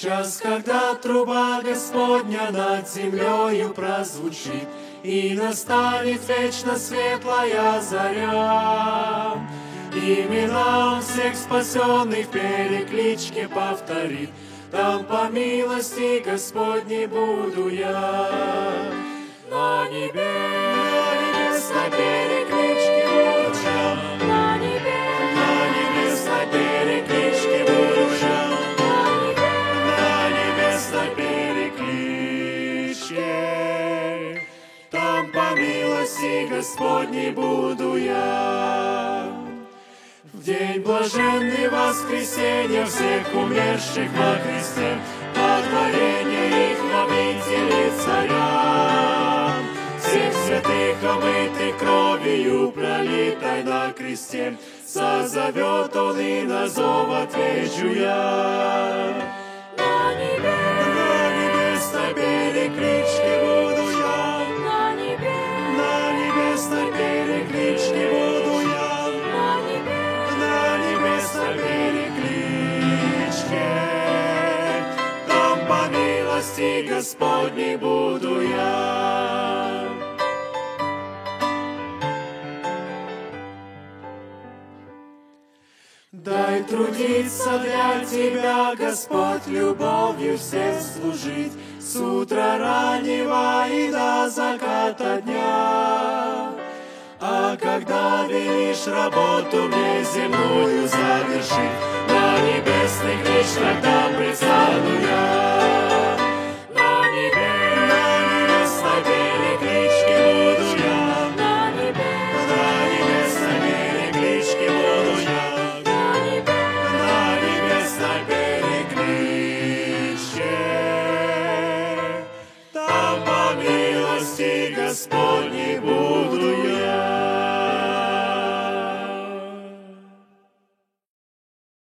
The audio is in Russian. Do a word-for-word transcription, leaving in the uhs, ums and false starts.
Час, когда труба Господня над землею прозвучит, и настанет вечно светлая заря. Имена всех спасенных в перекличке повторит, там по милости Господней буду я. На небесной перекличке буду я, на небесной перекличке буду я, на небесной перекличке, там по милости Господней буду я. В день блаженный воскресенья всех умерших во Христе, водворение их в обители царя, всех святых омытых кровью пролитой на кресте, созовет Он и на зов отвечу я. На небесной перекличке буду я, на небесной перекличке буду я, на небесной перекличке, там по милости Господней буду я. Дай трудиться для Тебя, Господь, любовью всем служить, с утра раннего и до заката дня. А когда велишь работу мне земную завершить, на небесных лично там предстану я. На небесной перекличке буду я, на небесной перекличке буду я, на небесной перекличке, там по милости Господь.